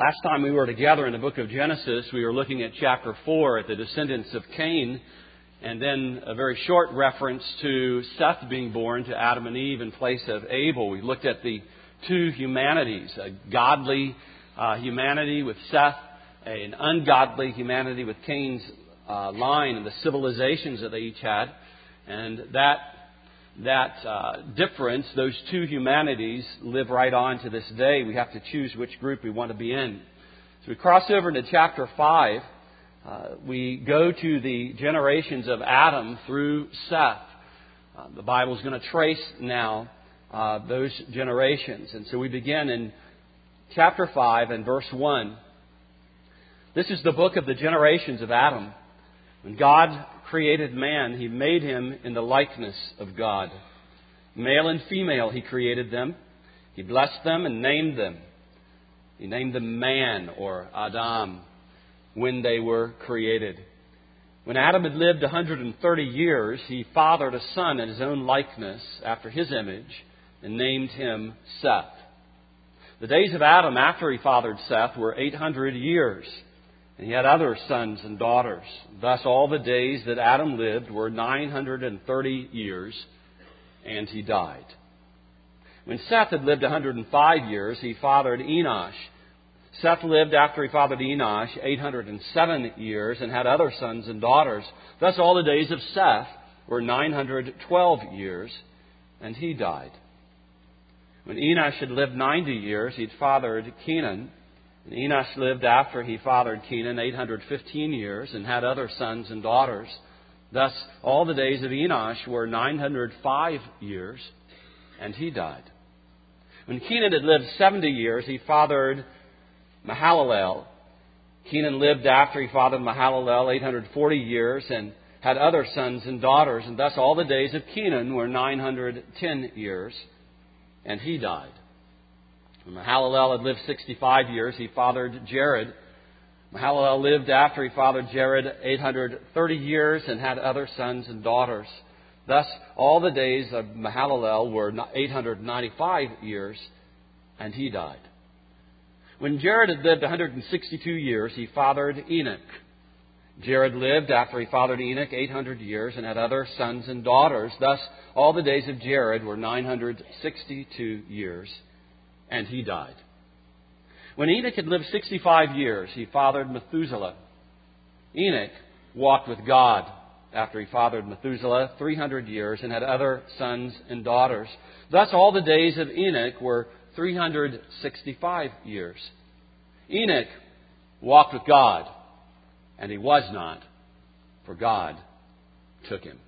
Last time we were together in the book of Genesis, we were looking at chapter 4 at the descendants of Cain, and then a very short reference to Seth being born to Adam and Eve in place of Abel. We looked at the two humanities, a godly humanity with Seth, an ungodly humanity with Cain's line and the civilizations that they each had. And that difference, those two humanities, live right on to this day. We have to choose which group we want to be in. So we cross over into chapter 5. We go to the generations of Adam through Seth. The Bible is going to trace now those generations. And so we begin in chapter 5 and verse 1. This is the book of the generations of Adam. When God created man, He made him in the likeness of God. Male and female He created them. He blessed them and named them. He named them man, or Adam, when they were created. When Adam had lived 130 years, he fathered a son in his own likeness, after his image, and named him Seth. The days of Adam after he fathered Seth were 800 years. And he had other sons and daughters. Thus all the days that Adam lived were 930 years, and he died. When Seth had lived 105 years, he fathered Enosh. Seth lived after he fathered Enosh 807 years and had other sons and daughters. Thus all the days of Seth were 912 years, and he died. When Enosh had lived 90 years, he fathered Kenan. And Enosh lived after he fathered Kenan 815 years and had other sons and daughters. Thus, all the days of Enosh were 905 years, and he died. When Kenan had lived 70 years, he fathered Mahalalel. Kenan lived after he fathered Mahalalel 840 years and had other sons and daughters. And thus, all the days of Kenan were 910 years, and he died. When Mahalalel had lived 65 years, he fathered Jared. Mahalalel lived after he fathered Jared 830 years and had other sons and daughters. Thus, all the days of Mahalalel were 895 years, and he died. When Jared had lived 162 years, he fathered Enoch. Jared lived after he fathered Enoch 800 years and had other sons and daughters. Thus, all the days of Jared were 962 years, and he died. When Enoch had lived 65 years, he fathered Methuselah. Enoch walked with God after he fathered Methuselah 300 years and had other sons and daughters. Thus all the days of Enoch were 365 years. Enoch walked with God, and he was not, for God took him.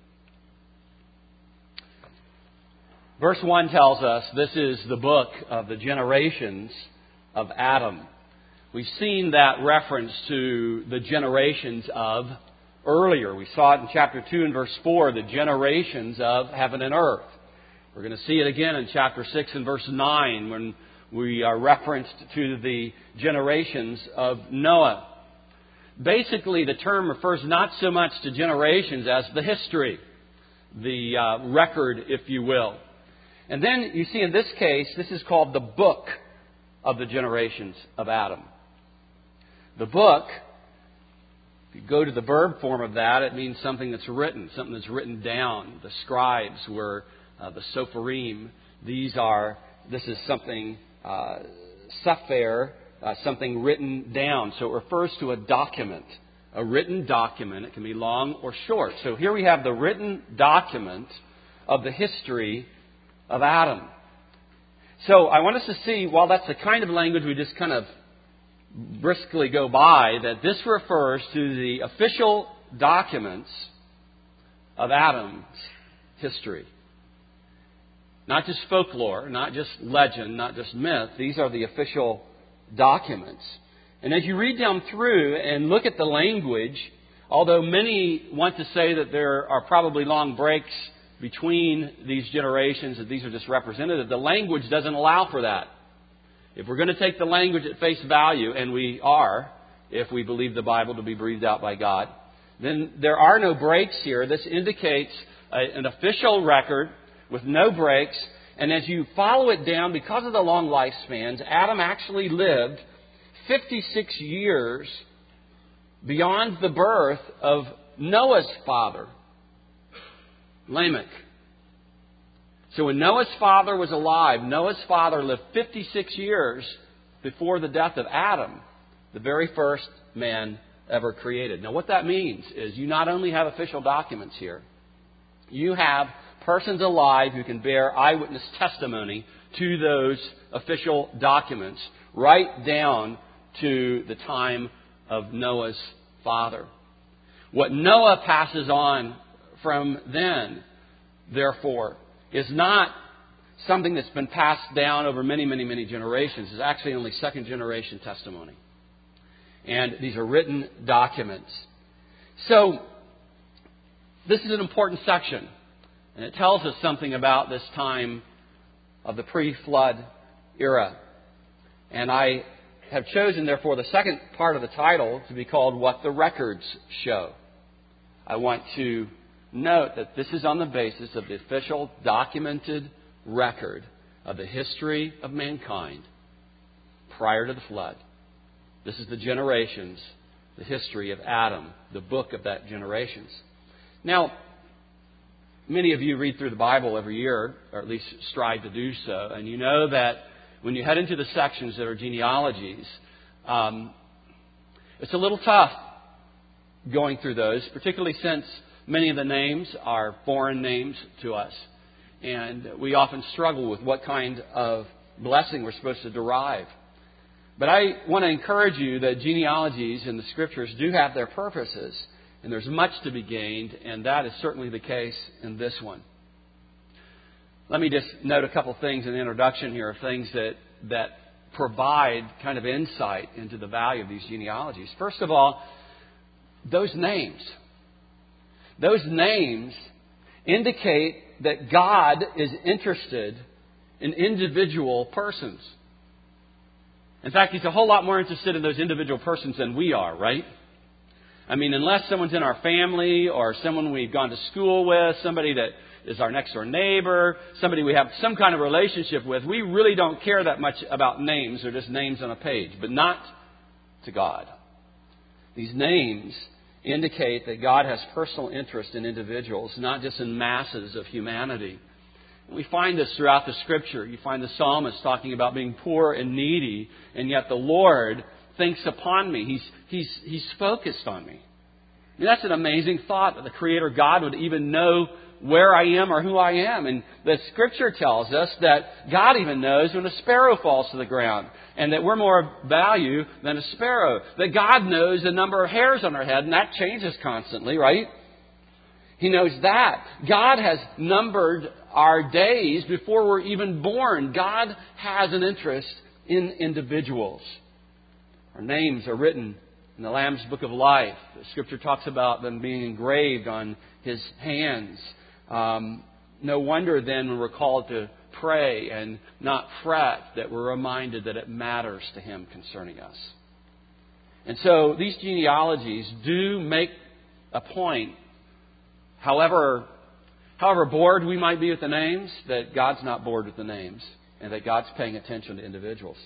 Verse 1 tells us this is the book of the generations of Adam. We've seen that reference to the generations of earlier. We saw it in chapter 2 and verse 4, the generations of heaven and earth. We're going to see it again in chapter 6 and verse 9 when we are referenced to the generations of Noah. Basically, the term refers not so much to generations as the history, the record, if you will. And then you see in this case, this is called the book of the generations of Adam. The book, if you go to the verb form of that, it means something that's written down. The scribes were the Sopharim. This is something, Sefer, something written down. So it refers to a document, a written document. It can be long or short. So here we have the written document of the history of Adam. So I want us to see, while that's the kind of language we just kind of briskly go by, that this refers to the official documents of Adam's history. Not just folklore, not just legend, not just myth. These are the official documents. And as you read down through and look at the language, although many want to say that there are probably long breaks between these generations, that these are just representative, the language doesn't allow for that. If we're going to take the language at face value, and we are, if we believe the Bible to be breathed out by God, then there are no breaks here. This indicates an official record with no breaks. And as you follow it down, because of the long lifespans, Adam actually lived 56 years beyond the birth of Noah's father, Lamech. So when Noah's father was alive, Noah's father lived 56 years before the death of Adam, the very first man ever created. Now what that means is you not only have official documents here, you have persons alive who can bear eyewitness testimony to those official documents right down to the time of Noah's father. What Noah passes on from then, therefore, is not something that's been passed down over many, many, many generations. It's actually only second generation testimony. And these are written documents. So, this is an important section. And it tells us something about this time of the pre-flood era. And I have chosen, therefore, the second part of the title to be called What the Records Show. I want to note that this is on the basis of the official documented record of the history of mankind prior to the flood. This is the generations, the history of Adam, the book of that generations. Now, many of you read through the Bible every year, or at least strive to do so, and you know that when you head into the sections that are genealogies, it's a little tough going through those, particularly since many of the names are foreign names to us. And we often struggle with what kind of blessing we're supposed to derive. But I want to encourage you that genealogies in the Scriptures do have their purposes, and there's much to be gained, and that is certainly the case in this one. Let me just note a couple things in the introduction here of things that provide kind of insight into the value of these genealogies. First of all, those names indicate that God is interested in individual persons. In fact, He's a whole lot more interested in those individual persons than we are, right? I mean, unless someone's in our family or someone we've gone to school with, somebody that is our next door neighbor, somebody we have some kind of relationship with, we really don't care that much about names. They're just names on a page, but not to God. These names indicate that God has personal interest in individuals, not just in masses of humanity. And we find this throughout the Scripture. You find the psalmist talking about being poor and needy, and yet the Lord thinks upon me. He's focused on me. I mean, that's an amazing thought that the Creator God would even know where I am or who I am. And the Scripture tells us that God even knows when a sparrow falls to the ground, and that we're more value than a sparrow. That God knows the number of hairs on our head, and that changes constantly, right? He knows that. God has numbered our days before we're even born. God has an interest in individuals. Our names are written in the Lamb's Book of Life. The Scripture talks about them being engraved on His hands. No wonder then when we're called to pray and not fret that we're reminded that it matters to Him concerning us. And so these genealogies do make a point, however bored we might be with the names, that God's not bored with the names and that God's paying attention to individuals.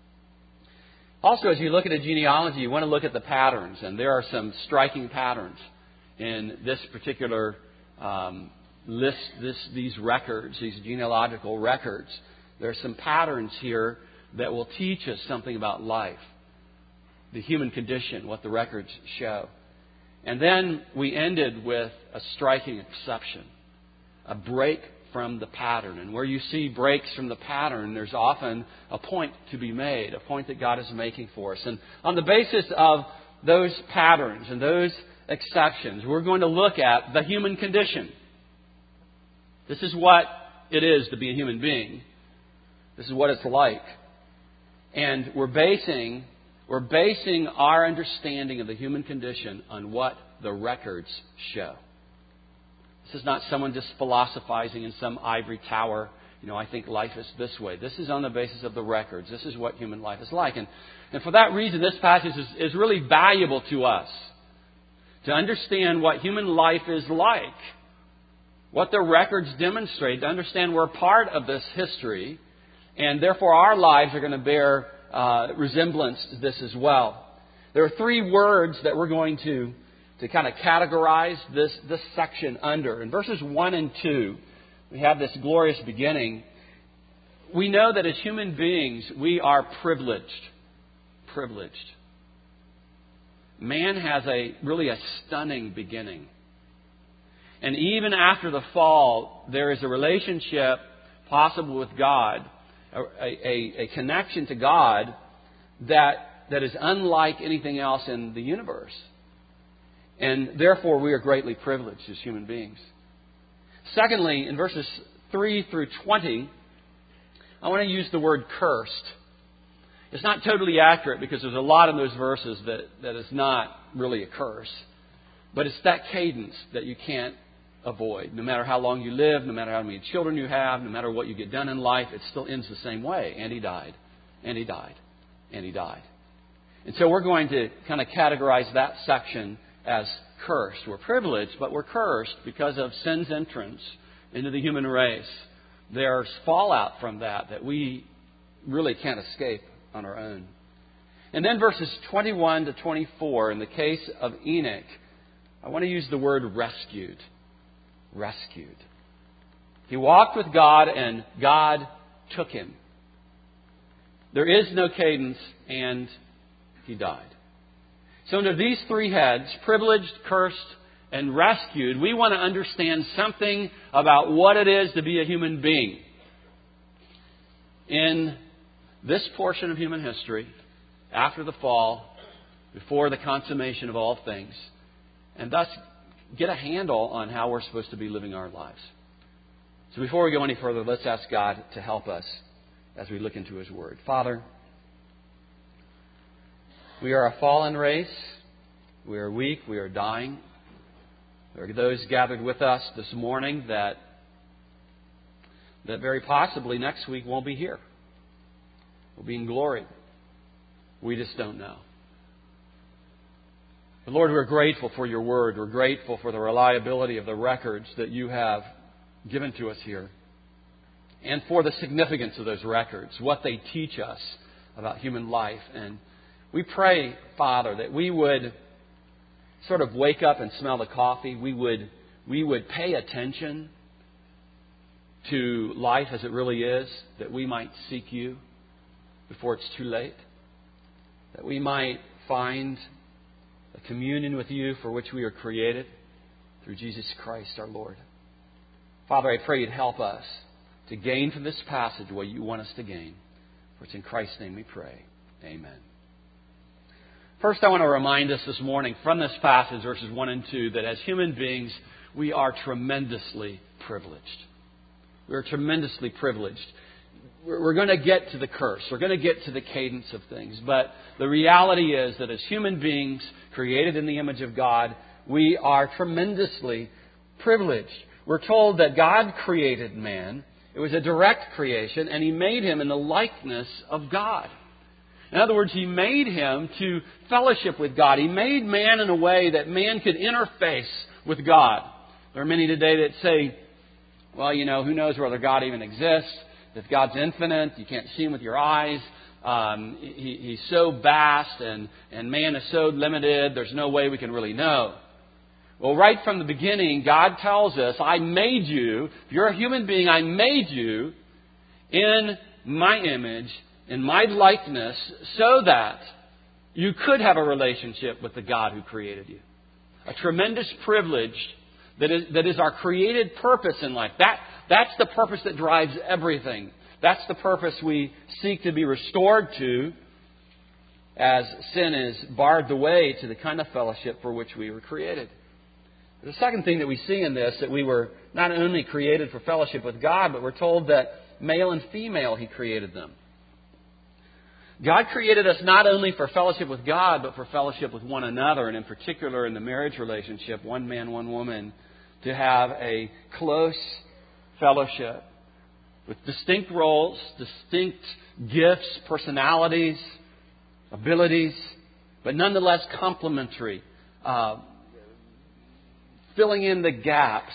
Also, as you look at a genealogy, you want to look at the patterns, and there are some striking patterns in this particular list, these records, these genealogical records. There are some patterns here that will teach us something about life, the human condition, what the records show. And then we ended with a striking exception, a break from the pattern. And where you see breaks from the pattern, there's often a point to be made, a point that God is making for us. And on the basis of those patterns and those exceptions, we're going to look at the human condition. This is what it is to be a human being. This is what it's like. And we're basing our understanding of the human condition on what the records show. This is not someone just philosophizing in some ivory tower. I think life is this way. This is on the basis of the records. This is what human life is like. And for that reason, this passage is really valuable to us. To understand what human life is like. What the records demonstrate. To understand we're part of this history. And therefore our lives are going to bear resemblance to this as well. There are three words that we're going to kind of categorize this section under. In verses 1 and 2, we have this glorious beginning. We know that as human beings, we are privileged. Privileged. Man has really a stunning beginning. And even after the fall, there is a relationship possible with God, a connection to God that is unlike anything else in the universe. And therefore, we are greatly privileged as human beings. Secondly, in verses 3 through 20, I want to use the word cursed. It's not totally accurate because there's a lot in those verses that is not really a curse. But it's that cadence that you can't avoid. No matter how long you live, no matter how many children you have, no matter what you get done in life, it still ends the same way. And he died. And he died. And he died. And so we're going to kind of categorize that section as cursed. We're privileged, but we're cursed because of sin's entrance into the human race. There's fallout from that we really can't escape on our own. And then verses 21 to 24, in the case of Enoch, I want to use the word rescued. Rescued. He walked with God and God took him. There is no cadence and he died. So under these three heads, privileged, cursed, and rescued, we want to understand something about what it is to be a human being. In this portion of human history, after the fall, before the consummation of all things, and thus get a handle on how we're supposed to be living our lives. So before we go any further, let's ask God to help us as we look into His Word. Father, we are a fallen race. We are weak. We are dying. There are those gathered with us this morning that very possibly next week won't be here. We'll be in glory. We just don't know. But Lord, we're grateful for your word. We're grateful for the reliability of the records that you have given to us here. And for the significance of those records, what they teach us about human life. And we pray, Father, that we would sort of wake up and smell the coffee. We would pay attention to life as it really is, that we might seek you before it's too late, that we might find a communion with you for which we are created through Jesus Christ our Lord. Father, I pray you'd help us to gain from this passage what you want us to gain. For it's in Christ's name we pray. Amen. First, I want to remind us this morning from this passage, verses 1 and 2, that as human beings, we are tremendously privileged. We are tremendously privileged. We're going to get to the curse. We're going to get to the cadence of things. But the reality is that as human beings created in the image of God, we are tremendously privileged. We're told that God created man. It was a direct creation, and He made him in the likeness of God. In other words, He made him to fellowship with God. He made man in a way that man could interface with God. There are many today that say, well, who knows whether God even exists? If God's infinite, you can't see Him with your eyes. He's so vast and man is so limited, there's no way we can really know. Well, right from the beginning, God tells us, I made you, if you're a human being, I made you in my image, in my likeness, so that you could have a relationship with the God who created you. A tremendous privilege that is our created purpose in life. That's the purpose that drives everything. That's the purpose we seek to be restored to as sin is barred the way to the kind of fellowship for which we were created. The second thing that we see in this, that we were not only created for fellowship with God, but we're told that male and female He created them. God created us not only for fellowship with God, but for fellowship with one another, and in particular in the marriage relationship, one man, one woman, to have a close fellowship with distinct roles, distinct gifts, personalities, abilities, but nonetheless complementary, filling in the gaps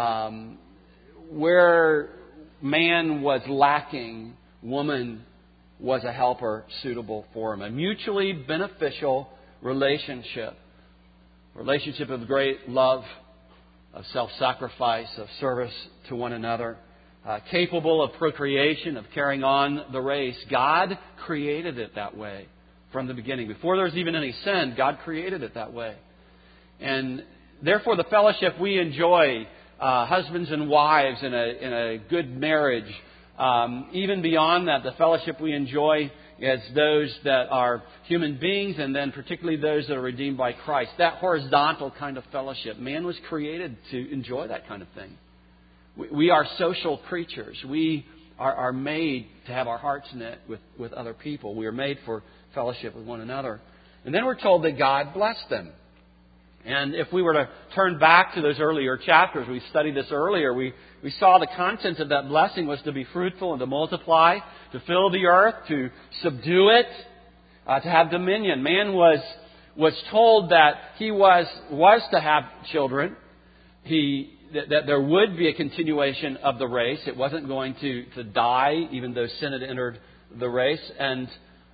where man was lacking, woman was a helper suitable for him. A mutually beneficial relationship. Relationship of great love, of self-sacrifice, of service to one another. Capable of procreation, of carrying on the race. God created it that way from the beginning. Before there was even any sin, God created it that way. And therefore the fellowship we enjoy, husbands and wives in a good marriage, even beyond that, the fellowship we enjoy as those that are human beings, and then particularly those that are redeemed by Christ. That horizontal kind of fellowship. Man was created to enjoy that kind of thing. We are social creatures. We are made to have our hearts knit with other people. We are made for fellowship with one another. And then we're told that God blessed them. And if we were to turn back to those earlier chapters, we studied this earlier, we saw the content of that blessing was to be fruitful and to multiply, to fill the earth, to subdue it, to have dominion. Man was told that he was to have children. That there would be a continuation of the race. It wasn't going to die, even though sin had entered the race. And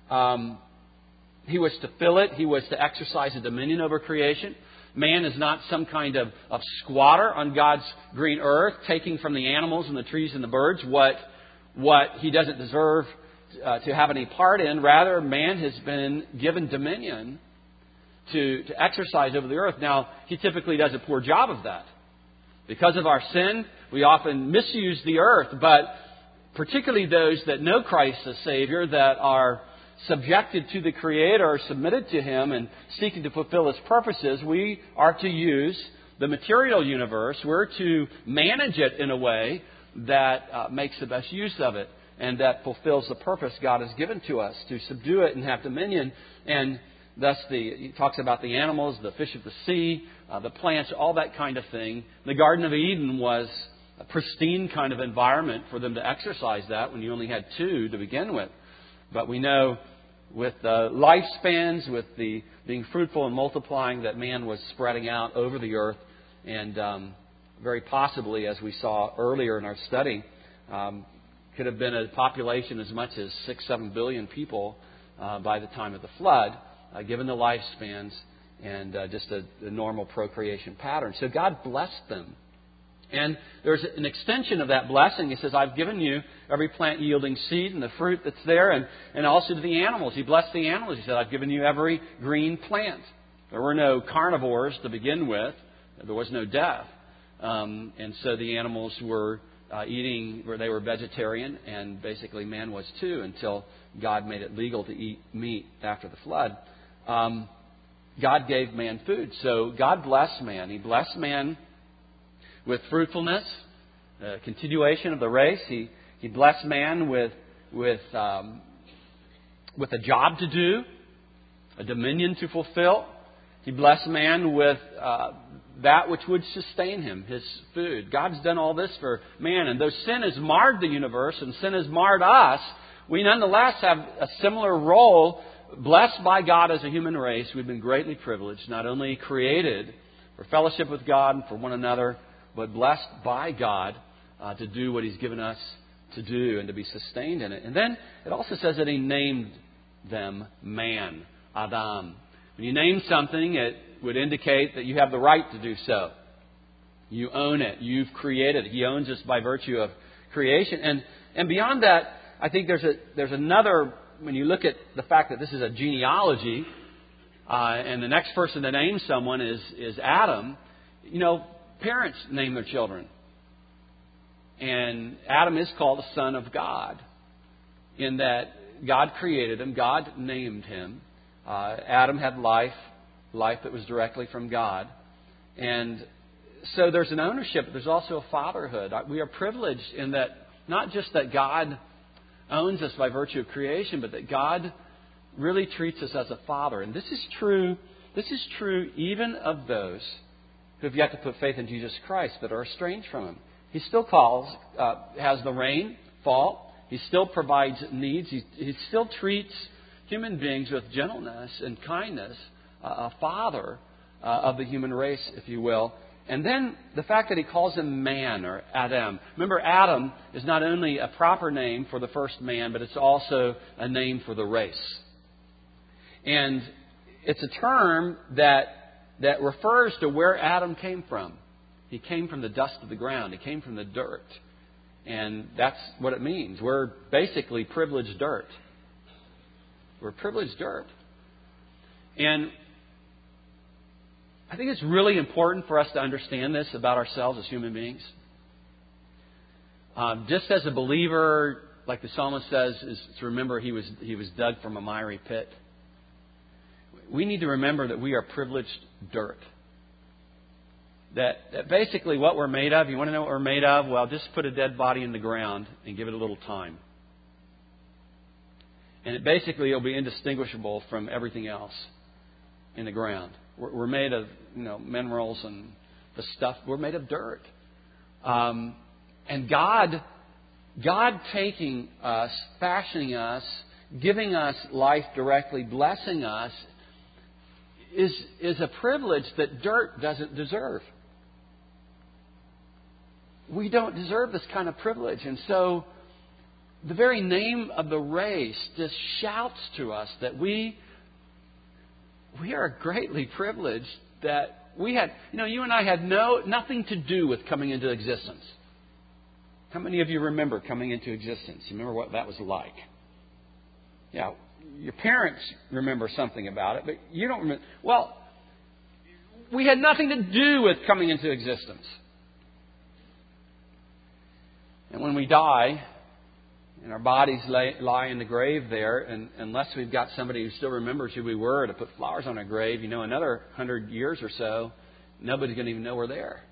he was to fill it. He was to exercise a dominion over creation. Man is not some kind of squatter on God's green earth, taking from the animals and the trees and the birds what he doesn't deserve to have any part in. Rather, man has been given dominion to exercise over the earth. Now, he typically does a poor job of that. Because of our sin, we often misuse the earth, but particularly those that know Christ as Savior, that are subjected to the Creator, submitted to Him, and seeking to fulfill His purposes, we are to use the material universe. We're to manage it in a way that makes the best use of it and that fulfills the purpose God has given to us, to subdue it and have dominion. And thus, he talks about the animals, the fish of the sea, the plants, all that kind of thing. The Garden of Eden was a pristine kind of environment for them to exercise that when you only had two to begin with. But we know with the lifespans, with the being fruitful and multiplying, that man was spreading out over the earth. And very possibly, as we saw earlier in our study, could have been a population as much as 6-7 billion people by the time of the flood. Given the lifespans and just a normal procreation pattern. So God blessed them. And there's an extension of that blessing. He says, I've given you every plant yielding seed and the fruit that's there, and also to the animals. He blessed the animals. He said, I've given you every green plant. There were no carnivores to begin with. There was no death. And so the animals were eating, they were vegetarian, and basically man was too, until God made it legal to eat meat after the flood. God gave man food. So God blessed man. He blessed man with fruitfulness, continuation of the race. He blessed man with a job to do, a dominion to fulfill. He blessed man with that which would sustain him, his food. God's done all this for man. And though sin has marred the universe and sin has marred us, we nonetheless have a similar role. Blessed by God as a human race, we've been greatly privileged, not only created for fellowship with God and for one another, but blessed by God to do what He's given us to do and to be sustained in it. And then it also says that He named them man, Adam. When you name something, it would indicate that you have the right to do so. You own it. You've created it. He owns us by virtue of creation. And beyond that, I think there's another. When you look at the fact that this is a genealogy, and the next person to name someone is Adam, parents name their children. And Adam is called the son of God, in that God created him, God named him. Adam had life that was directly from God. And so there's an ownership, but there's also a fatherhood. We are privileged in that, not just that God owns us by virtue of creation, but that God really treats us as a father. And this is true even of those who have yet to put faith in Jesus Christ, that are estranged from Him. He still has the rain fall. He still provides needs. He still treats human beings with gentleness and kindness, a father of the human race, if you will. And then the fact that he calls him man, or Adam. Remember, Adam is not only a proper name for the first man, but it's also a name for the race. And it's a term that refers to where Adam came from. He came from the dust of the ground. He came from the dirt. And that's what it means. We're basically privileged dirt. We're privileged dirt. And I think it's really important for us to understand this about ourselves as human beings. Just as a believer, like the psalmist says, is to remember he was dug from a miry pit. We need to remember that we are privileged dirt. That basically what we're made of, you want to know what we're made of? Well, just put a dead body in the ground and give it a little time. And it basically will be indistinguishable from everything else in the ground. We're made of, minerals and the stuff. We're made of dirt. And God taking us, fashioning us, giving us life directly, blessing us, is a privilege that dirt doesn't deserve. We don't deserve this kind of privilege. And so the very name of the race just shouts to us that we are greatly privileged, that we had, you and I had nothing to do with coming into existence. How many of you remember coming into existence? You remember what that was like? Yeah, your parents remember something about it, but you don't remember. Well, we had nothing to do with coming into existence. And when we die, and our bodies lie in the grave there, and unless we've got somebody who still remembers who we were to put flowers on our grave, another 100 years or so, nobody's going to even know we're there.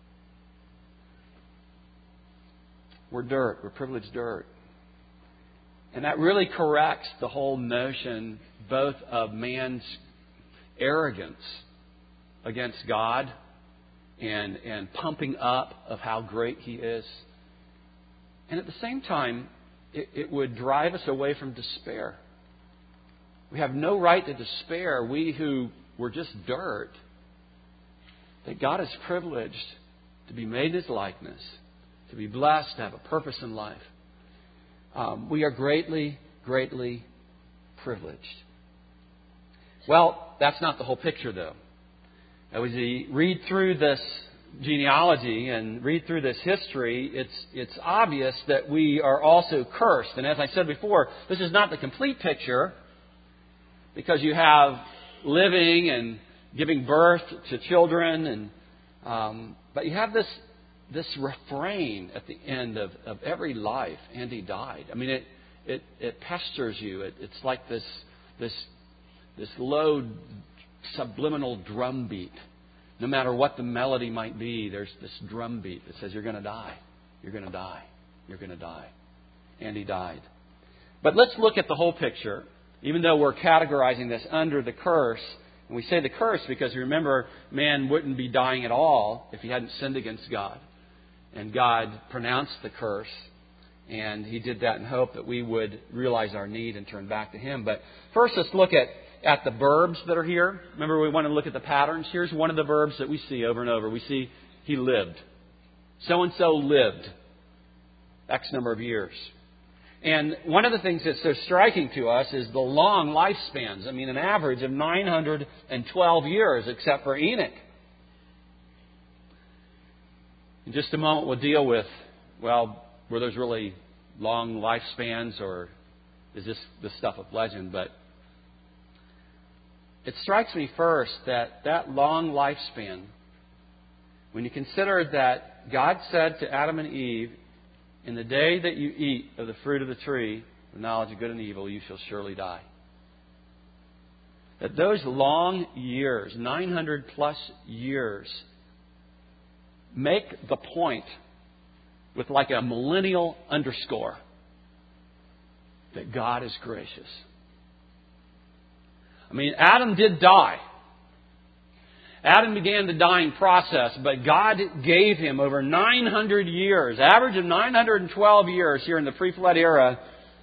We're dirt. We're privileged dirt. And that really corrects the whole notion both of man's arrogance against God and pumping up of how great He is. And at the same time, it would drive us away from despair. We have no right to despair, we who were just dirt, that God is privileged to be made in His likeness, to be blessed, to have a purpose in life. We are greatly, greatly privileged. Well, that's not the whole picture, though. As we read through this genealogy and read through this history, it's obvious that we are also cursed. And as I said before, this is not the complete picture, because you have living and giving birth to children, but you have this refrain at the end of every life, and he died. I mean, it pesters you. It's like this low subliminal drum beat. No matter what the melody might be, there's this drum beat that says, you're going to die. You're going to die. You're going to die. And he died. But let's look at the whole picture, even though we're categorizing this under the curse. And we say the curse because, remember, man wouldn't be dying at all if he hadn't sinned against God. And God pronounced the curse. And He did that in hope that we would realize our need and turn back to Him. But first, let's look at the verbs that are here. Remember, we want to look at the patterns. Here's one of the verbs that we see over and over. We see he lived. So-and-so lived X number of years. And one of the things that's so striking to us is the long lifespans. I mean, an average of 912 years, except for Enoch. In just a moment, we'll deal with, were those really long lifespans, or is this the stuff of legend? But it strikes me first that long lifespan, when you consider that God said to Adam and Eve, in the day that you eat of the fruit of the tree, the knowledge of good and evil, you shall surely die. That those long years, 900 plus years, make the point with like a millennial underscore that God is gracious. I mean, Adam did die. Adam began the dying process, but God gave him over 900 years, average of 912 years here in the pre-flood era.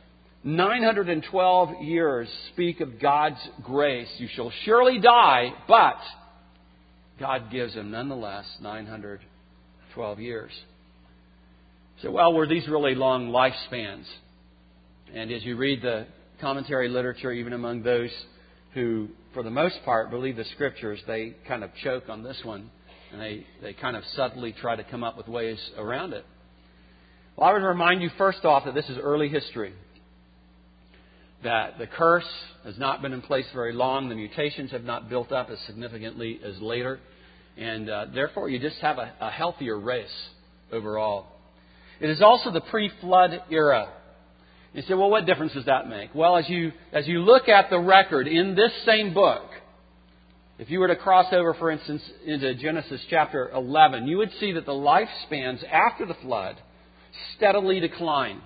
912 years speak of God's grace. You shall surely die, but God gives him nonetheless 912 years. So, well, were these really long lifespans? And as you read the commentary literature, even among those who, for the most part, believe the Scriptures, they kind of choke on this one. And they kind of subtly try to come up with ways around it. Well, I would remind you first off that this is early history. That the curse has not been in place very long. The mutations have not built up as significantly as later. And therefore, you just have a healthier race overall. It is also the pre-flood era. You say, well, what difference does that make? Well, as you look at the record in this same book, if you were to cross over, for instance, into Genesis chapter 11, you would see that the lifespans after the flood steadily decline.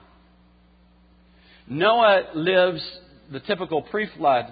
Noah lives the typical pre-flood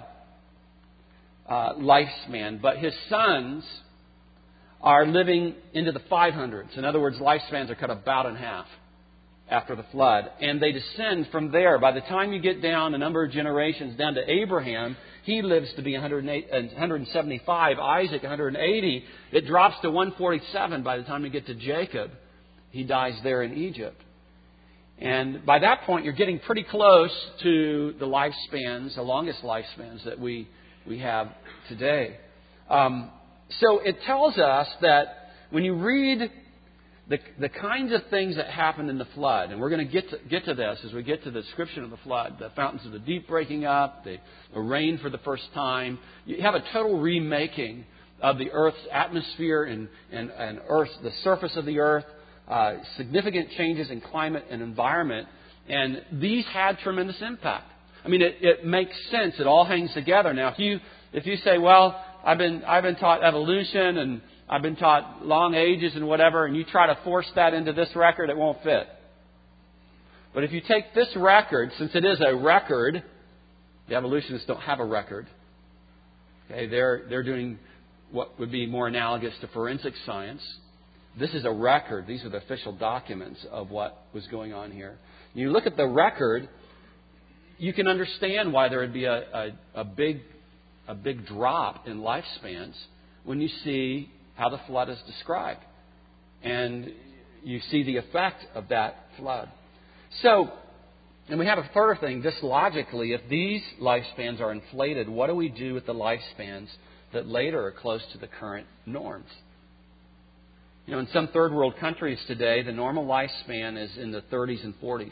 lifespan, but his sons are living into the 500s. In other words, lifespans are cut about in half after the flood. And they descend from there. By the time you get down a number of generations down to Abraham, he lives to be 175, Isaac 180. It drops to 147 by the time you get to Jacob. He dies there in Egypt. And by that point, you're getting pretty close to the lifespans, the longest lifespans that we have today. So it tells us that when you read the kinds of things that happened in the flood, and we're going to get to this as we get to the description of the flood, the fountains of the deep breaking up, the rain for the first time. You have a total remaking of the earth's atmosphere and the surface of the earth, significant changes in climate and environment, and these had tremendous impact. I mean, it makes sense. It all hangs together. Now, if you say, well, I've been taught evolution and I've been taught long ages and whatever, and you try to force that into this record, it won't fit. But if you take this record, since it is a record, the evolutionists don't have a record. Okay, they're doing what would be more analogous to forensic science. This is a record. These are the official documents of what was going on here. You look at the record, you can understand why there would be a big drop in lifespans when you see how the flood is described. And you see the effect of that flood. So, and we have a further thing, just logically, if these lifespans are inflated, what do we do with the lifespans that later are close to the current norms? You know, in some third world countries today, the normal lifespan is in the 30s and 40s.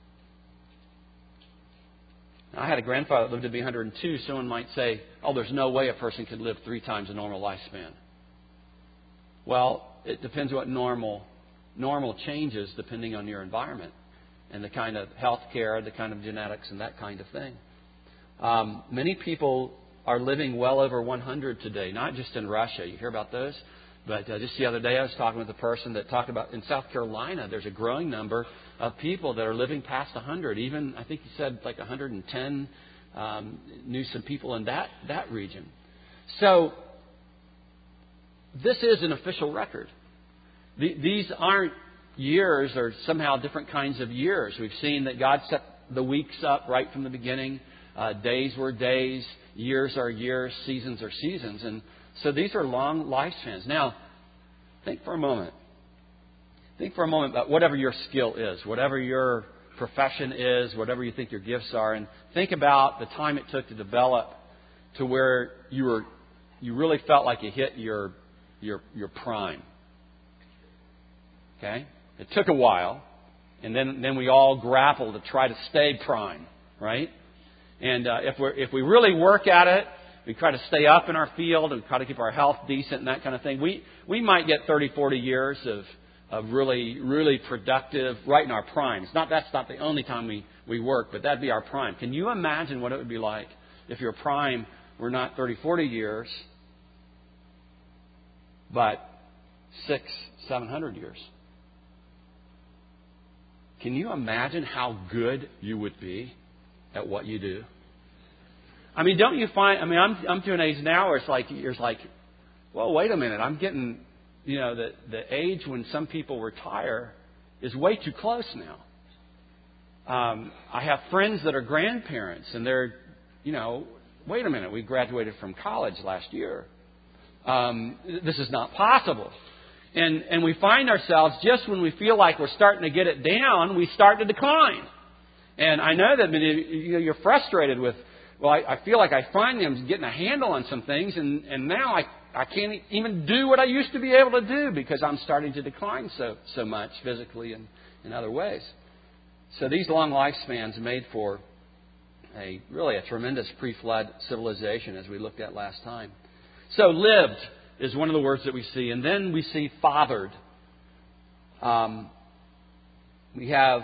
Now, I had a grandfather that lived to be 102. Someone might say, oh, there's no way a person could live 3 times the normal lifespan. Well, it depends what normal changes depending on your environment and the kind of health care, the kind of genetics, and that kind of thing. Many people are living well over 100 today, not just in Russia. You hear about those? But just the other day I was talking with a person that talked about in South Carolina, there's a growing number of people that are living past 100. Even, I think he said like 110, knew some people in that region. So this is an official record. These aren't years or somehow different kinds of years. We've seen that God set the weeks up right from the beginning. Days were days, years are years, seasons are seasons. And so these are long lifespans. Now, think for a moment. Think for a moment about whatever your skill is, whatever your profession is, whatever you think your gifts are, and think about the time it took to develop to where you really felt like you hit your prime. Okay? It took a while, and then we all grapple to try to stay prime, right? And if we really work at it, we try to stay up in our field and try to keep our health decent and that kind of thing. We might get 30, 40 years of really, really productive right in our prime. That's not the only time we work, but that'd be our prime. Can you imagine what it would be like if your prime were not 30, 40 years, but 600, 700 years? Can you imagine how good you would be at what you do? I mean, don't you find? I mean, I'm to an age now where it's like, well, wait a minute. I'm getting, the age when some people retire is way too close now. I have friends that are grandparents, and they're, wait a minute. We graduated from college last year. This is not possible. And we find ourselves, just when we feel like we're starting to get it down, we start to decline. And I know that you're frustrated with, well, I feel like I finally am getting a handle on some things, and now I can't even do what I used to be able to do because I'm starting to decline so much physically and in other ways. So these long lifespans made for really a tremendous pre-flood civilization, as we looked at last time. So lived is one of the words that we see. And then we see fathered. We have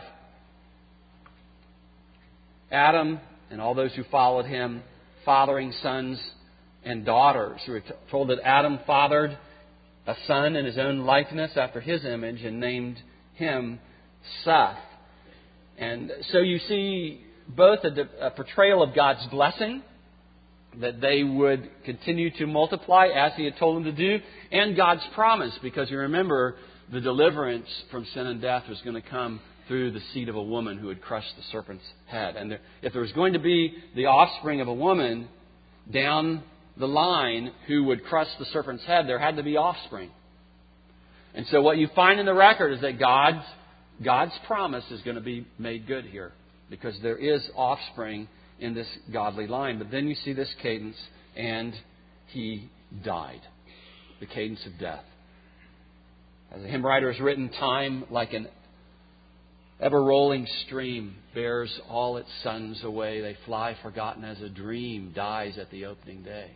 Adam and all those who followed him fathering sons and daughters. We're told that Adam fathered a son in his own likeness after his image and named him Seth. And so you see both a portrayal of God's blessing, that they would continue to multiply as He had told them to do, and God's promise, because you remember the deliverance from sin and death was going to come through the seed of a woman who would crush the serpent's head. And if there was going to be the offspring of a woman down the line who would crush the serpent's head, there had to be offspring. And so what you find in the record is that God's promise is going to be made good here, because there is offspring in this godly line. But then you see this cadence, and he died. The cadence of death. As the hymn writer has written, time like an ever-rolling stream bears all its sons away. They fly forgotten as a dream dies at the opening day.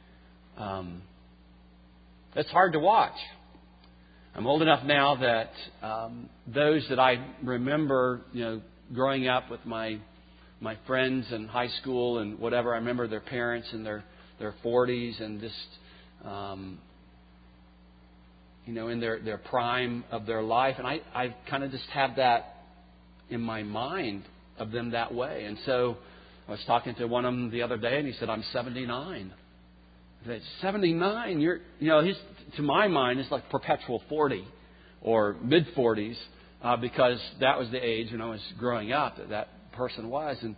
That's hard to watch. I'm old enough now that those that I remember, growing up with my friends in high school and whatever, I remember their parents in their 40s and just, in their prime of their life. And I kind of just have that in my mind of them that way. And so I was talking to one of them the other day, and he said, I'm 79. I said, 79? He's, to my mind, it's like perpetual 40 or mid-40s because that was the age when I was growing up that person was. And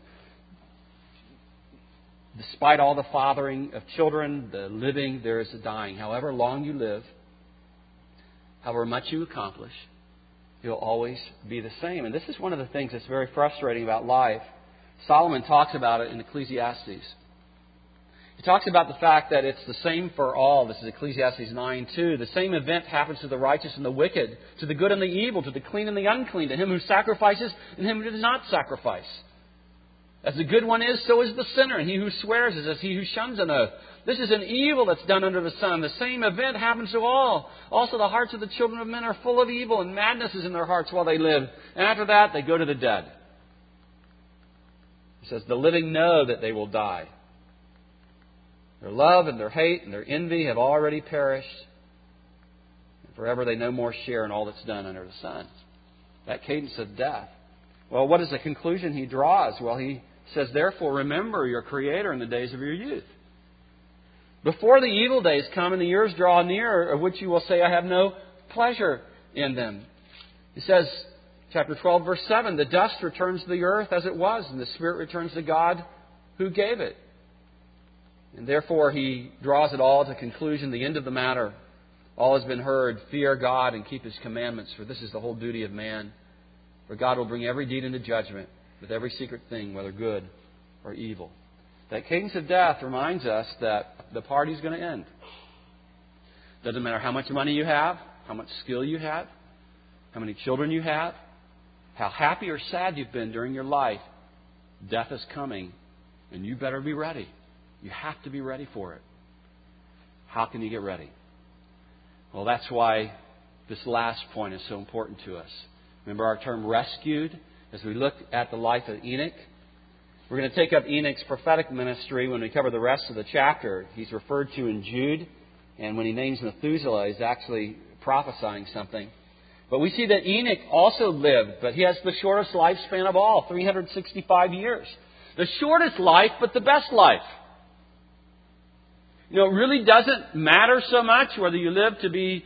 despite all the fathering of children, the living, there is a dying. However long you live, however much you accomplish, you'll always be the same. And this is one of the things that's very frustrating about life. Solomon talks about it in Ecclesiastes. He talks about the fact that it's the same for all. This is Ecclesiastes 9:2. The same event happens to the righteous and the wicked, to the good and the evil, to the clean and the unclean, to him who sacrifices and him who does not sacrifice. As the good one is, so is the sinner, and he who swears is as he who shuns an oath. This is an evil that's done under the sun. The same event happens to all. Also the hearts of the children of men are full of evil, and madness is in their hearts while they live. And after that, they go to the dead. He says, the living know that they will die. Their love and their hate and their envy have already perished. And forever they no more share in all that's done under the sun. That cadence of death. Well, what is the conclusion he draws? Well, he says, therefore, remember your Creator in the days of your youth. Before the evil days come and the years draw near, of which you will say, I have no pleasure in them. He says, chapter 12, verse 7, the dust returns to the earth as it was, and the spirit returns to God who gave it. And therefore he draws it all to conclusion, the end of the matter. All has been heard. Fear God and keep His commandments, for this is the whole duty of man. For God will bring every deed into judgment with every secret thing, whether good or evil. That cadence of death reminds us that the party's going to end. Doesn't matter how much money you have, how much skill you have, how many children you have, how happy or sad you've been during your life. Death is coming, and you better be ready. You have to be ready for it. How can you get ready? Well, that's why this last point is so important to us. Remember our term rescued? As we look at the life of Enoch, we're going to take up Enoch's prophetic ministry when we cover the rest of the chapter. He's referred to in Jude, and when he names Methuselah, he's actually prophesying something. But we see that Enoch also lived, but he has the shortest lifespan of all, 365 years. The shortest life, but the best life. It really doesn't matter so much whether you live to be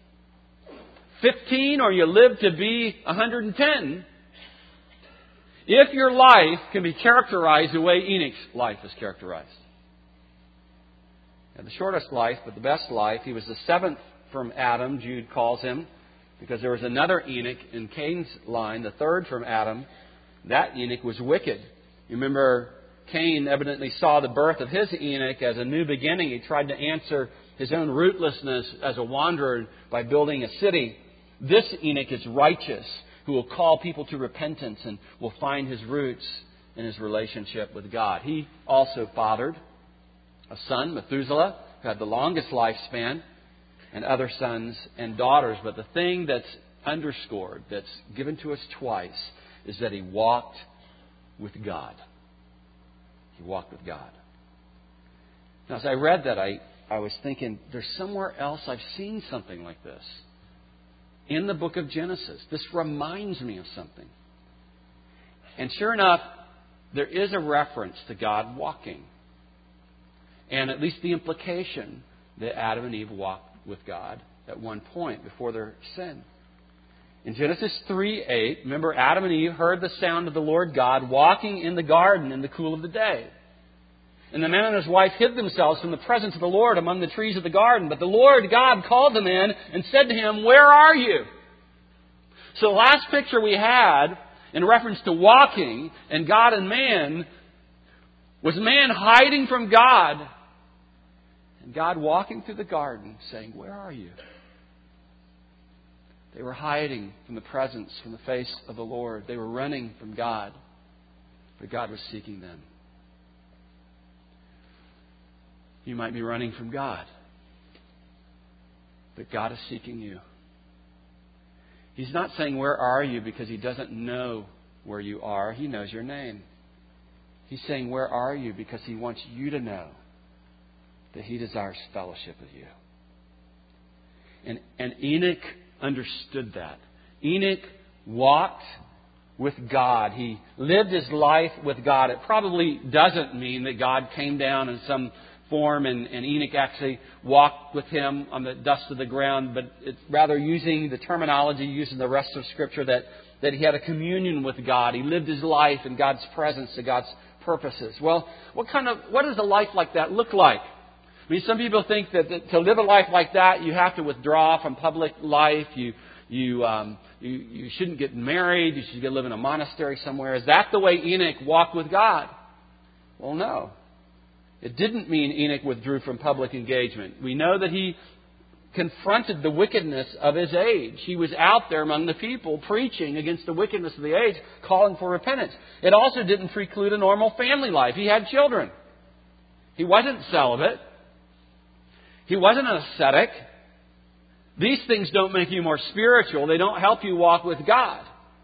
15 or you live to be 110. If your life can be characterized the way Enoch's life is characterized. Had the shortest life, but the best life. He was the seventh from Adam, Jude calls him, because there was another Enoch in Cain's line, the third from Adam. That Enoch was wicked. You remember Cain evidently saw the birth of his Enoch as a new beginning. He tried to answer his own rootlessness as a wanderer by building a city. This Enoch is righteous, who will call people to repentance and will find his roots in his relationship with God. He also fathered a son, Methuselah, who had the longest lifespan, and other sons and daughters. But the thing that's underscored, that's given to us twice, is that he walked with God. He walked with God. Now, as I read that, I was thinking, there's somewhere else I've seen something like this. In the book of Genesis. This reminds me of something. And sure enough, there is a reference to God walking. And at least the implication that Adam and Eve walked with God at one point before their sin. In Genesis 3:8, remember Adam and Eve heard the sound of the Lord God walking in the garden in the cool of the day. And the man and his wife hid themselves from the presence of the Lord among the trees of the garden. But the Lord God called them in and said to him, "Where are you?" So the last picture we had in reference to walking and God and man was man hiding from God. And God walking through the garden saying, "Where are you?" They were hiding from the presence, from the face of the Lord. They were running from God. But God was seeking them. You might be running from God. But God is seeking you. He's not saying, "Where are you?" because He doesn't know where you are. He knows your name. He's saying, "Where are you?" because He wants you to know that He desires fellowship with you. And Enoch understood that. Enoch walked with God. He lived his life with God. It probably doesn't mean that God came down in some form and Enoch actually walked with Him on the dust of the ground, but it's rather using the terminology used in the rest of Scripture that he had a communion with God. He lived his life in God's presence and God's purposes. Well, what does a life like that look like? I mean, some people think that to live a life like that, you have to withdraw from public life. You shouldn't get married. You should go live in a monastery somewhere. Is that the way Enoch walked with God? Well, no. It didn't mean Enoch withdrew from public engagement. We know that he confronted the wickedness of his age. He was out there among the people preaching against the wickedness of the age, calling for repentance. It also didn't preclude a normal family life. He had children. He wasn't celibate. He wasn't an ascetic. These things don't make you more spiritual. They don't help you walk with God.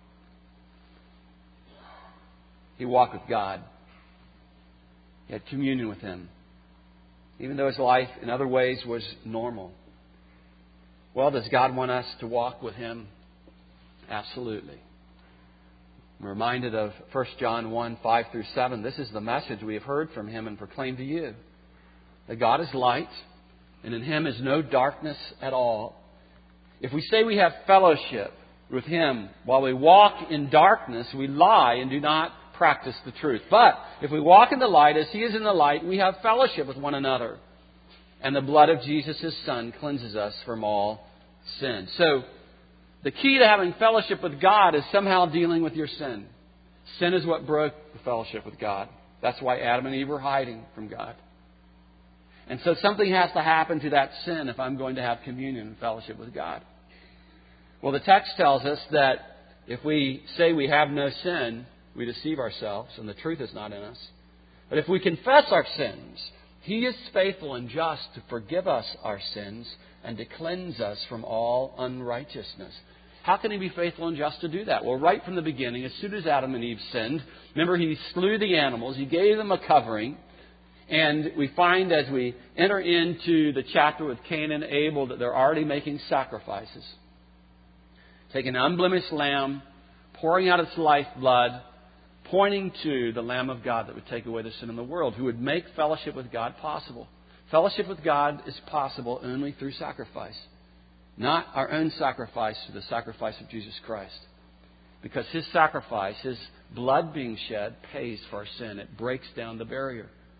He walked with God. He had communion with Him, even though his life in other ways was normal. Well, does God want us to walk with Him? Absolutely. I'm reminded of 1 John 1:5-7. This is the message we have heard from Him and proclaimed to you. That God is light, and in Him is no darkness at all. If we say we have fellowship with Him while we walk in darkness, we lie and do not practice the truth. But if we walk in the light as He is in the light, we have fellowship with one another. And the blood of Jesus, His Son, cleanses us from all sin. So, the key to having fellowship with God is somehow dealing with your sin. Sin is what broke the fellowship with God. That's why Adam and Eve were hiding from God. And so something has to happen to that sin if I'm going to have communion and fellowship with God. Well, the text tells us that if we say we have no sin, we deceive ourselves and the truth is not in us. But if we confess our sins, He is faithful and just to forgive us our sins and to cleanse us from all unrighteousness. How can He be faithful and just to do that? Well, right from the beginning, as soon as Adam and Eve sinned, remember He slew the animals. He gave them a covering. And we find as we enter into the chapter with Cain and Abel that they're already making sacrifices. Taking an unblemished lamb, pouring out its lifeblood, pointing to the Lamb of God that would take away the sin of the world, who would make fellowship with God possible. Fellowship with God is possible only through sacrifice. Not our own sacrifice, through the sacrifice of Jesus Christ. Because His sacrifice, His blood being shed, pays for our sin. It breaks down the barrier.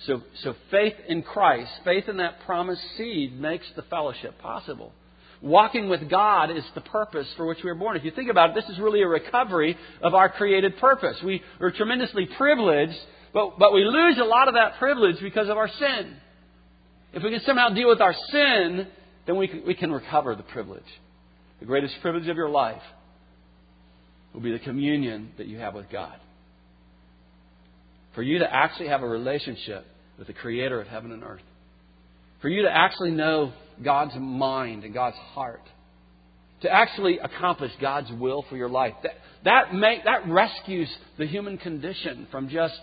So faith in Christ, faith in that promised seed makes the fellowship possible. Walking with God is the purpose for which we were born. If you think about it, this is really a recovery of our created purpose. We are tremendously privileged, but we lose a lot of that privilege because of our sin. If we can somehow deal with our sin, then we can recover the privilege. The greatest privilege of your life will be the communion that you have with God. For you to actually have a relationship with the Creator of heaven and earth. For you to actually know God's mind and God's heart. To actually accomplish God's will for your life. That rescues the human condition from just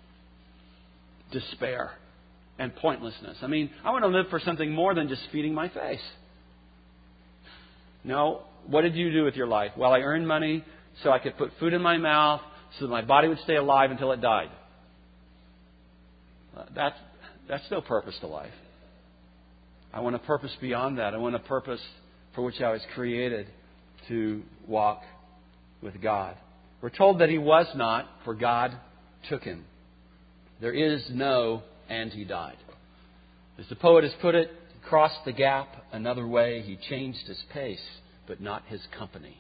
despair and pointlessness. I mean, I want to live for something more than just feeding my face. No, what did you do with your life? Well, I earned money so I could put food in my mouth so that my body would stay alive until it died. That's no purpose to life. I want a purpose beyond that. I want a purpose for which I was created to walk with God. We're told that He was not, for God took Him. There is no, and He died. As the poet has put it, He crossed the gap another way. He changed His pace, but not His company.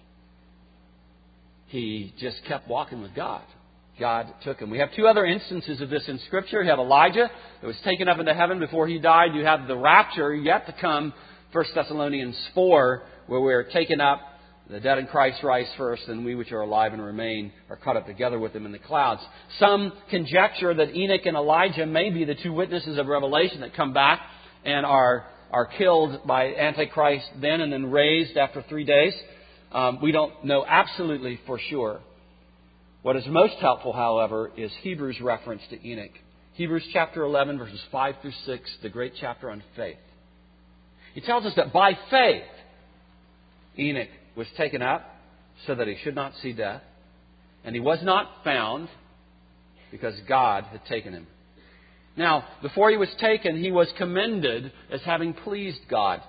He just kept walking with God. God took him. We have two other instances of this in Scripture. You have Elijah that was taken up into heaven before he died. You have the rapture yet to come, 1 Thessalonians 4, where we're taken up. The dead in Christ rise first, and we which are alive and remain are caught up together with them in the clouds. Some conjecture that Enoch and Elijah may be the two witnesses of Revelation that come back and are killed by Antichrist then and then raised after 3 days. We don't know absolutely for sure. What is most helpful, however, is Hebrews' reference to Enoch. Hebrews chapter 11, verses 5 through 6, the great chapter on faith. He tells us that by faith, Enoch was taken up so that he should not see death. And he was not found because God had taken him. Now, before he was taken, he was commended as having pleased God.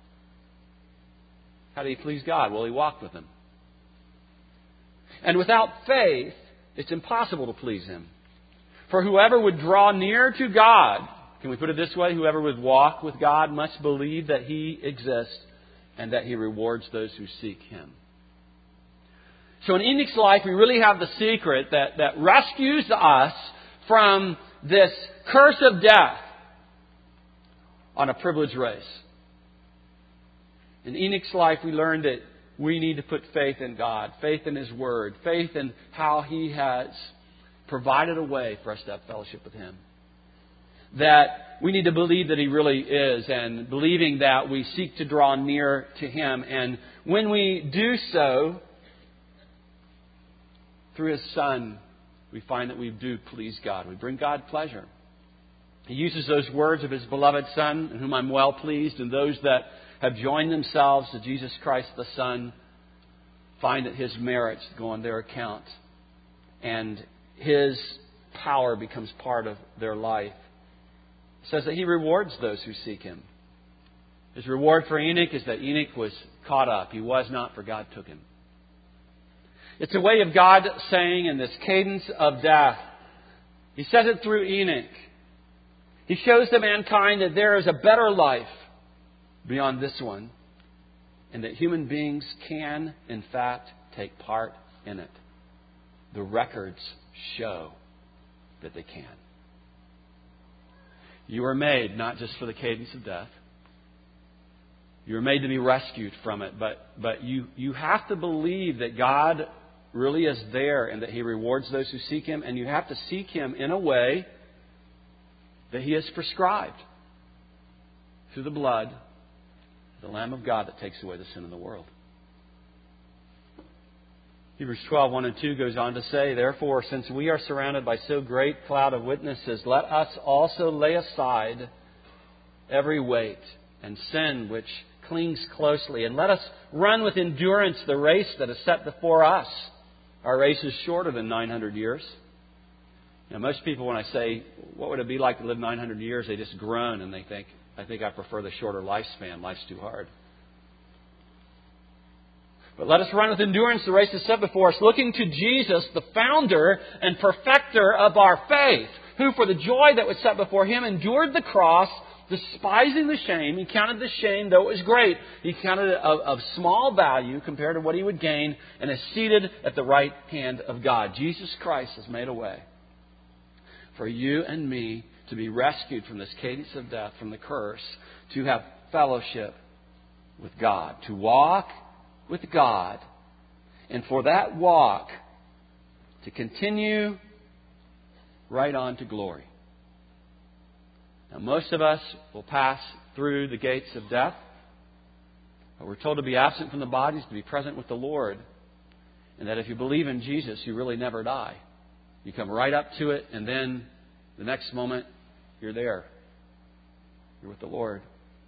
How did he please God? Well, he walked with Him. And without faith, it's impossible to please Him. For whoever would draw near to God, can we put it this way? Whoever would walk with God must believe that He exists and that He rewards those who seek Him. So in Enoch's life, we really have the secret that rescues us from this curse of death on a privileged race. In Enoch's life, we learned that we need to put faith in God, faith in His Word, faith in how He has provided a way for us to have fellowship with Him. That we need to believe that He really is, and believing that we seek to draw near to Him. And when we do so, through His Son, we find that we do please God. We bring God pleasure. He uses those words of His beloved Son, in whom I'm well pleased, and those that have joined themselves to Jesus Christ the Son find that His merits go on their account, and His power becomes part of their life. It says that He rewards those who seek Him. His reward for Enoch is that Enoch was caught up. He was not, for God took him. It's a way of God saying in this cadence of death, He says it through Enoch. He shows to mankind that there is a better life beyond this one, and that human beings can, in fact, take part in it. The records show that they can. You were made not just for the cadence of death. You were made to be rescued from it, but you have to believe that God really is there and that He rewards those who seek Him, and you have to seek Him in a way that He has prescribed through the blood, the Lamb of God that takes away the sin of the world. Hebrews 12, 1 and 2 goes on to say, Therefore, since we are surrounded by so great a cloud of witnesses, let us also lay aside every weight and sin which clings closely, and let us run with endurance the race that is set before us. Our race is shorter than 900 years. Now, most people, when I say, what would it be like to live 900 years, they just groan and they think, I think I prefer the shorter lifespan. Life's too hard. But let us run with endurance the race is set before us, looking to Jesus, the founder and perfecter of our faith, who for the joy that was set before Him endured the cross, despising the shame. He counted the shame, though it was great, He counted it of small value compared to what He would gain, and is seated at the right hand of God. Jesus Christ has made a way for you and me to be rescued from this cadence of death, from the curse, to have fellowship with God, to walk with God, and for that walk to continue right on to glory. Now, most of us will pass through the gates of death. We're told to be absent from the bodies, to be present with the Lord. And that if you believe in Jesus, you really never die. You come right up to it, and then the next moment, you're there. You're with the Lord.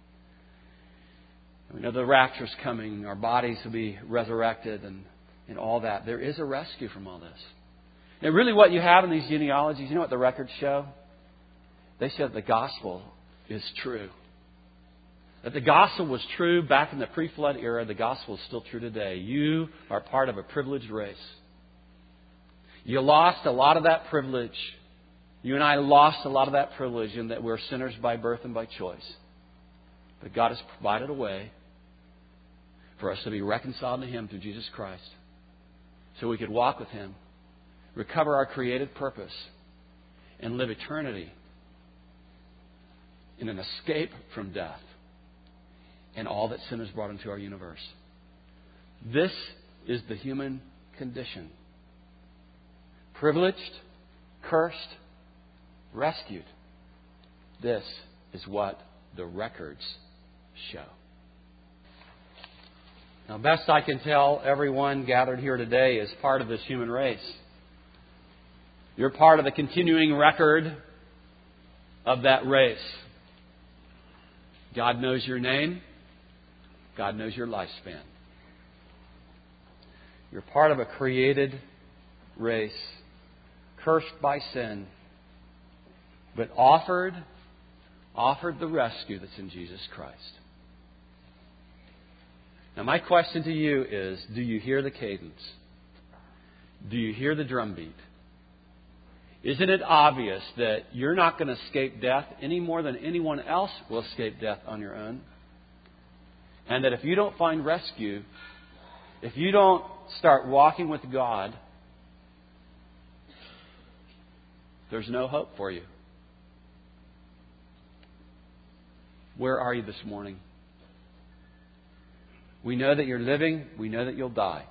And we know the rapture's coming. Our bodies will be resurrected and all that. There is a rescue from all this. And really what you have in these genealogies, you know what the records show? They said the gospel is true. That the gospel was true back in the pre-flood era. The gospel is still true today. You are part of a privileged race. You lost a lot of that privilege. You and I lost a lot of that privilege in that we're sinners by birth and by choice. But God has provided a way for us to be reconciled to Him through Jesus Christ, so we could walk with Him, recover our created purpose, and live eternity in an escape from death and all that sin has brought into our universe. This is the human condition. Privileged, cursed, rescued. This is what the records show. Now, best I can tell, everyone gathered here today is part of this human race. You're part of the continuing record of that race. God knows your name. God knows your lifespan. You're part of a created race, cursed by sin, but offered the rescue that's in Jesus Christ. Now, my question to you is, do you hear the cadence? Do you hear the drumbeat? Isn't it obvious that you're not going to escape death any more than anyone else will escape death on your own? And that if you don't find rescue, if you don't start walking with God, there's no hope for you. Where are you this morning? We know that you're living. We know that you'll die.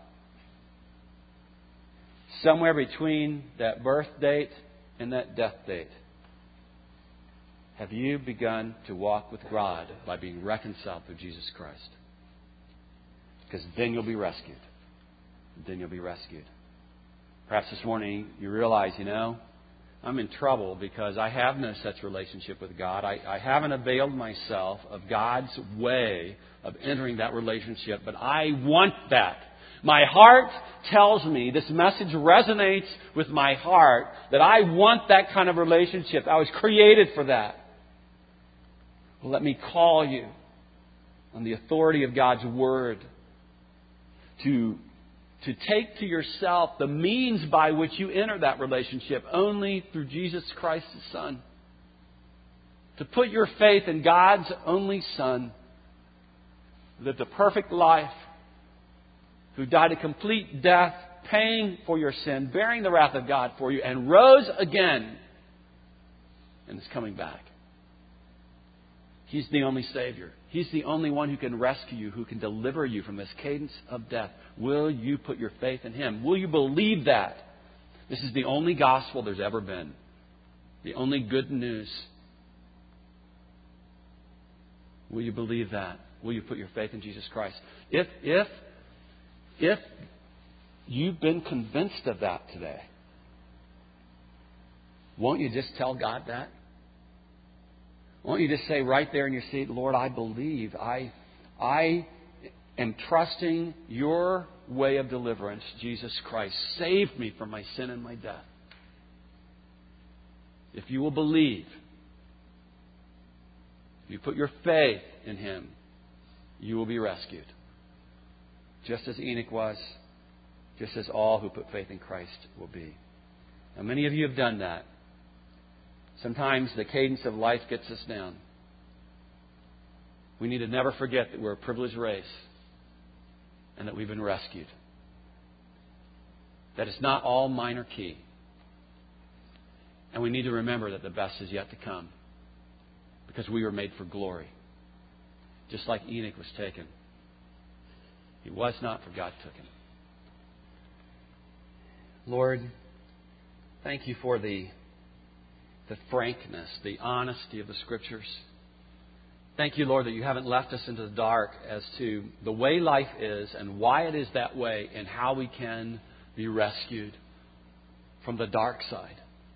Somewhere between that birth date and that death date, have you begun to walk with God by being reconciled through Jesus Christ? Because then you'll be rescued. Then you'll be rescued. Perhaps this morning you realize, I'm in trouble because I have no such relationship with God. I haven't availed myself of God's way of entering that relationship, but I want that. My heart tells me, this message resonates with my heart, that I want that kind of relationship. I was created for that. Well, let me call you on the authority of God's Word to take to yourself the means by which you enter that relationship only through Jesus Christ, His Son. To put your faith in God's only Son, who lived a perfect life, who died a complete death, paying for your sin, bearing the wrath of God for you, and rose again and is coming back. He's the only Savior. He's the only one who can rescue you, who can deliver you from this cadence of death. Will you put your faith in Him? Will you believe that? This is the only gospel there's ever been. The only good news. Will you believe that? Will you put your faith in Jesus Christ? If you've been convinced of that today, won't you just tell God that? Won't you just say right there in your seat, Lord, I believe. I am trusting your way of deliverance, Jesus Christ. Save me from my sin and my death. If you will believe, if you put your faith in Him, you will be rescued. Just as Enoch was, just as all who put faith in Christ will be. Now, many of you have done that. Sometimes the cadence of life gets us down. We need to never forget that we're a privileged race and that we've been rescued. That it's not all minor key. And we need to remember that the best is yet to come because we were made for glory. Just like Enoch was taken. He was not, for God took him. Lord, thank you for the frankness, the honesty of the Scriptures. Thank you, Lord, that you haven't left us into the dark as to the way life is and why it is that way and how we can be rescued from the dark side.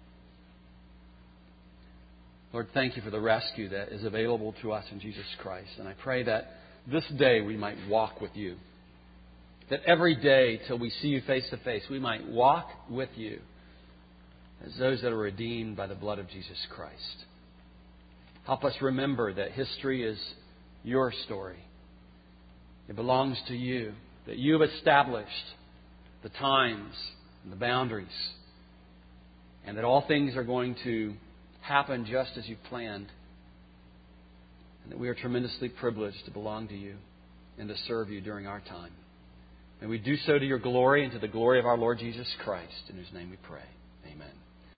Lord, thank you for the rescue that is available to us in Jesus Christ. And I pray that this day we might walk with you. That every day till we see you face to face, we might walk with you as those that are redeemed by the blood of Jesus Christ. Help us remember that history is your story. It belongs to you. That you have established the times and the boundaries. And that all things are going to happen just as you planned. And that we are tremendously privileged to belong to you and to serve you during our time. And we do so to your glory and to the glory of our Lord Jesus Christ, in whose name we pray. Amen.